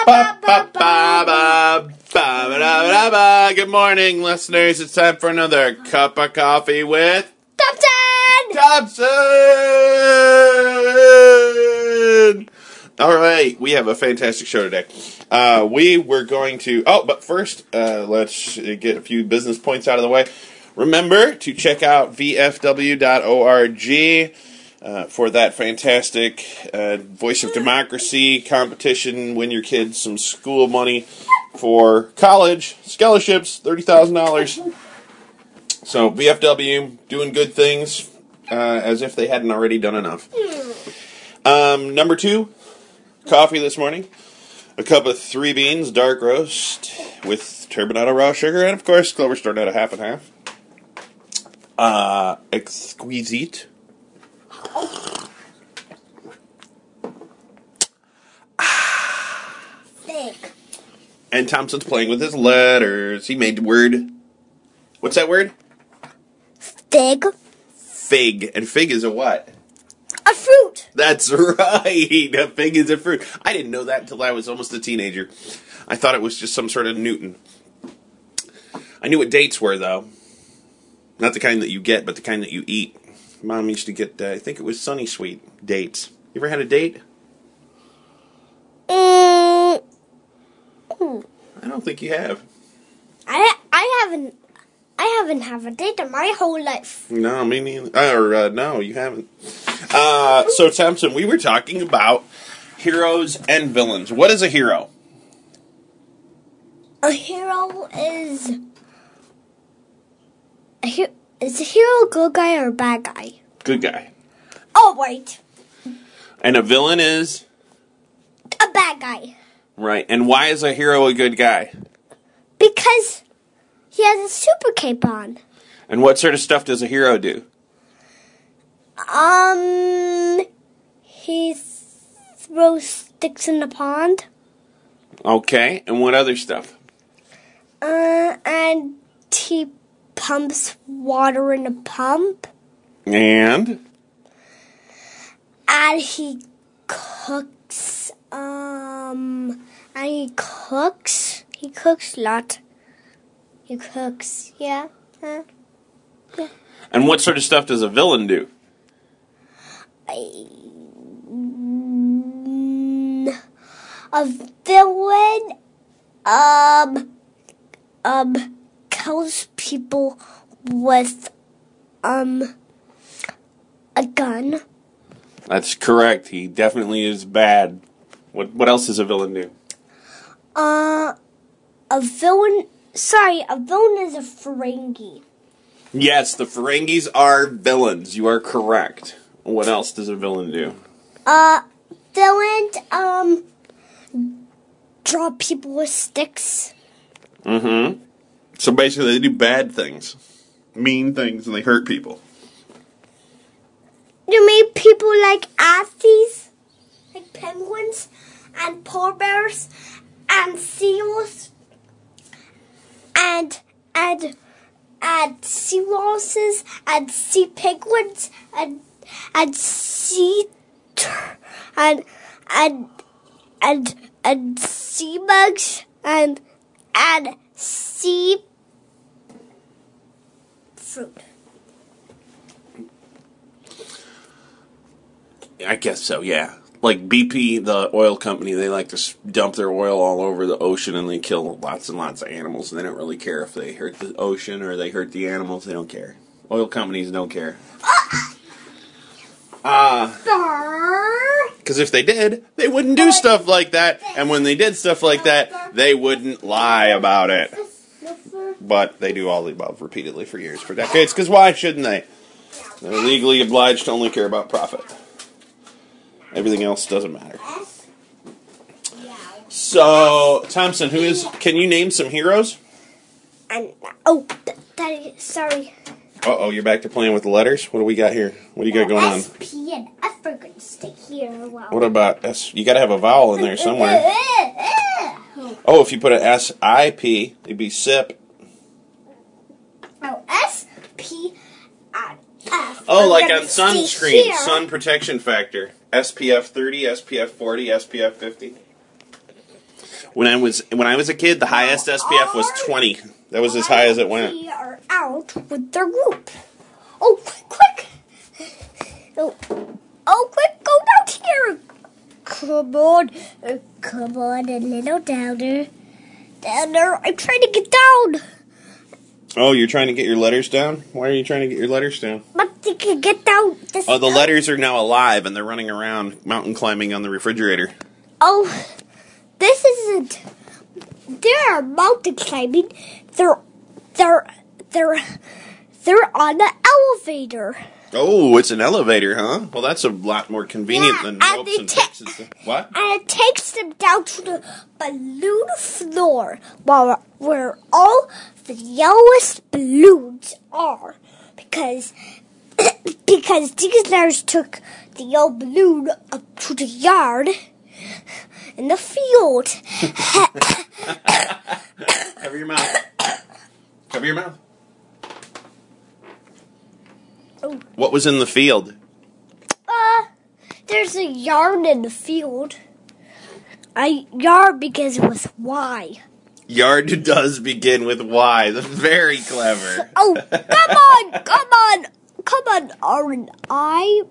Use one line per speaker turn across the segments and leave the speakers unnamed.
Good morning, listeners. It's time for another cup of coffee with
Thompson!
All right, we have a fantastic show today. We were going to... but first, let's get a few business points out of the way. Remember to check out vfw.org for that fantastic Voice of Democracy competition. Win your kids some school money for college scholarships, $30,000. So VFW doing good things as if they hadn't already done enough. Number 2, coffee this morning. A cup of 3 beans, dark roast with turbinado raw sugar, and of course Clover Store at a half and half. Exquisite.
Thick.
And Thompson's playing with his letters. He made the word. What's that word?
Fig.
Fig. And fig is a what?
A fruit.
That's right. A fig is a fruit. I didn't know that until I was almost a teenager. I thought it was just some sort of Newton. I knew what dates were, though. Not the kind that you get, but the kind that you eat. Mom used to get, I think it was Sunny Sweet dates. You ever had a date? I don't think you have.
I haven't had a date in my whole life.
No, me neither. No, you haven't. So, Thompson, we were talking about heroes and villains. What is a hero?
A hero is a hero a good guy or a bad guy?
Good guy.
Oh, right.
And a villain is?
A bad guy.
Right. And why is a hero a good guy?
Because he has a super cape on.
And what sort of stuff does a hero do?
He throws sticks in the pond.
Okay. And what other stuff?
And he pumps water in a pump.
And
he cooks. He cooks a lot. He cooks, yeah. Yeah.
And what sort of stuff does a villain do?
A villain, kills people with, a gun.
That's correct. He definitely is bad. What else does a villain do?
A villain is a Ferengi.
Yes, the Ferengis are villains. You are correct. What else does a villain do?
Villains, draw people with sticks.
Mm-hmm. So basically they do bad things. Mean things, and they hurt people.
You mean people like asses? Like penguins? And polar bears? And seals? And seahorses? And sea penguins? And sea and sea bugs? And sea fruit.
I guess so, yeah. Like BP, the oil company, they like to dump their oil all over the ocean and they kill lots and lots of animals. And they don't really care if they hurt the ocean or they hurt the animals. They don't care. Oil companies don't care. Because if they did, they wouldn't do stuff like that. And when they did stuff like that, they wouldn't lie about it. But they do all the above repeatedly for years, for decades. Because why shouldn't they? They're legally obliged to only care about profit. Everything else doesn't matter. So, Thompson, can you name some heroes?
Daddy, sorry.
Uh-oh, you're back to playing with the letters? What do we got here? What do you got going on?
S, P, and F are going to stay here a while.
What about S? You got to have a vowel in there somewhere. Oh, if you put an S-I-P, it'd be SIP.
Oh, S, P, and F.
Oh, like on sunscreen, sun protection factor. SPF 30, SPF 40, SPF 50. When I was a kid, the highest SPF was 20. That was as high as it went.
They are out with their group. Oh, quick! Oh, quick! Go down here. Come on, a little downer. I'm trying to get down.
Oh, you're trying to get your letters down? Why are you trying to get your letters down?
But you can get down.
Oh, the letters are now alive, and they're running around mountain climbing on the refrigerator.
Oh, this isn't. They're mountain climbing. They're on the elevator.
Oh, it's an elevator, huh? Well, that's a lot more convenient than ropes and fixes. What?
And it takes them down to the balloon floor, where all the yellowest balloons are, because these letters took the yellow balloon up to the yard in the field.
Cover your mouth. Cover your mouth.
Oh.
What was in the field?
There's a yard in the field. A yard begins with Y.
Yard does begin with Y. That's very clever.
Oh, come on, R&I.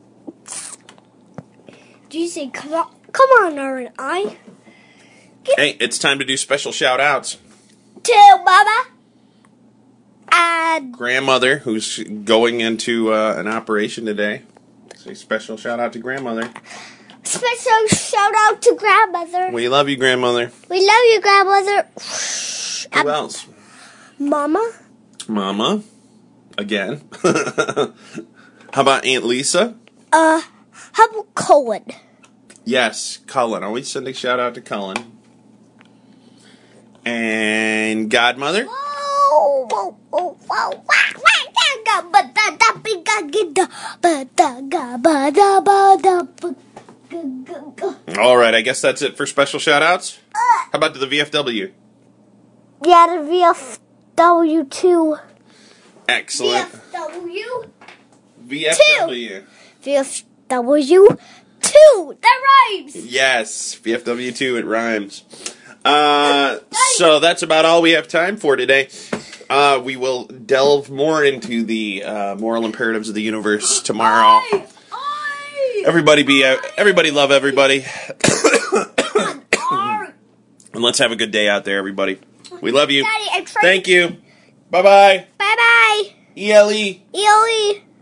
Do you say come on, R&I?
Hey, it's time to do special shout-outs.
To Mama and
Grandmother, who's going into an operation today. Say special shout-out to Grandmother.
special shout out to Grandmother.
We love you, Grandmother.
We love you, Grandmother.
Who else?
Mama.
Mama. Again. How about Aunt Lisa?
How about Cohen?
Yes, Cullen. Always send a shout out to Cullen. And Godmother? All right, I guess that's it for special shout outs. How about to the VFW?
Yeah, the VFW too.
Excellent.
VFW.
VFW.
VFW 2. That rhymes.
Yes, VFW 2, it rhymes. So that's about all we have time for today. We will delve more into the moral imperatives of the universe tomorrow. Everybody love everybody. And let's have a good day out there, everybody. We love you.
Daddy,
Thank you. Bye-bye.
Bye-bye.
ELE.
ELE.